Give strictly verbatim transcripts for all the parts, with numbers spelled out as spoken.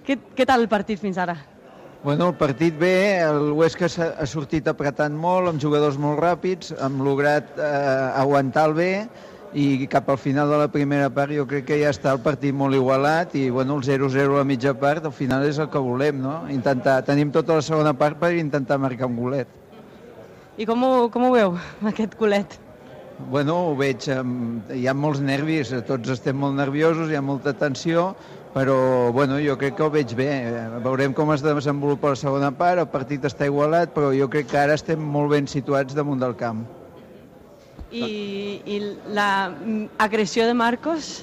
Què, què tal el partit fins ara? Bueno, el partit bé, el Huesca ha sortit apretant molt, amb jugadors molt ràpids, hem lograt eh, aguantar el bé, i cap al final de la primera part jo crec que ja està el partit molt igualat i bueno, el zero zero a la mitja part al final és el que volem, no? Intentar, tenim tota la segona part per intentar marcar un golet. I com ho, com ho veu, aquest golet? Bueno, ho veig, hi ha molts nervis, tots estem molt nerviosos, hi ha molta tensió, però bueno, jo crec que ho veig bé. Veurem com es desenvolupa la segona part, el partit està igualat, però jo crec que ara estem molt ben situats damunt del camp. I, i la agressió de Marcos?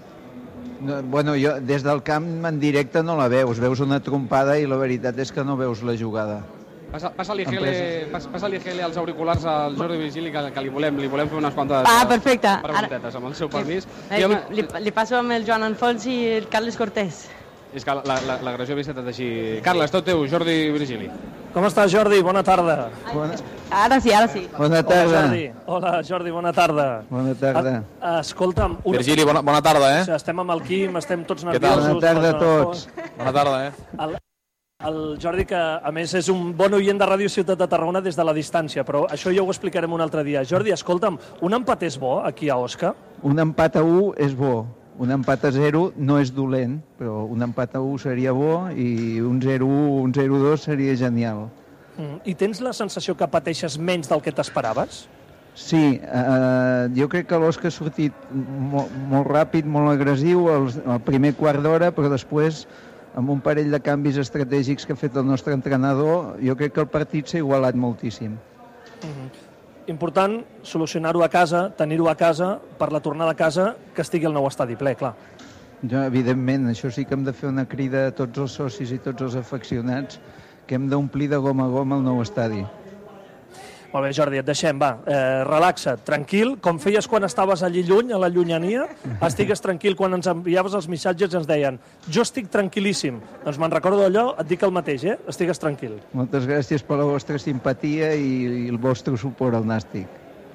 No, bueno, jo des del camp en directe no la veus, veus una trompada i la veritat és que no veus la jugada. Passa, passa-li Gele, passa, passa-li Gele als auriculars al Jordi Virgili, que, que li, volem, li volem fer unes quantes ah, perfecte. preguntetes, amb el seu permís. Li, li, li, li passo amb el Joan Alfons i el Carles Cortés. És que l'agressió havia estat així. Carles, tot teu, Jordi Virgili. Com estàs, Jordi? Bona tarda. Bona... Ara sí, ara sí. Bona tarda. Hola, Jordi. Hola, Jordi, bona tarda. Bona tarda. A, escolta'm... Una... Virgili, bona, bona tarda, eh? O sigui, estem amb el Quim, estem tots nerviosos. Bona tarda a tots. Bona tarda, eh? El, el Jordi, que a més és un bon oient de Ràdio Ciutat de Tarragona des de la distància, però això ja ho explicarem un altre dia. Jordi, escolta'm, un empat és bo aquí a Osca? Un empat a u és bo. Un empat a zero no és dolent, però un empat a u seria bo i un zero u, un zero dos seria genial. Mm. I tens la sensació que pateixes menys del que t'esperaves? Sí, eh, jo crec que l'Osca ha sortit molt, molt ràpid, molt agressiu al, al primer quart d'hora, però després, amb un parell de canvis estratègics que ha fet el nostre entrenador, jo crec que el partit s'ha igualat moltíssim. Mm. Important solucionar-ho a casa, tenir-ho a casa, per la tornada a casa, que estigui el nou estadi ple, clar. Ja, evidentment, això sí que hem de fer una crida a tots els socis i tots els afeccionats que hem d'omplir de gom a gom el nou estadi. Molt bé, Jordi, et deixem, va. Eh, relaxa't, tranquil, com feies quan estaves allí lluny, a la llunyania, estigues tranquil quan ens enviaves els missatges i ens deien jo estic tranquil·líssim. Doncs me'n recordo d'allò, et dic el mateix, eh? Estigues tranquil. Moltes gràcies per la vostra simpatia i, i el vostre suport al Nàstic.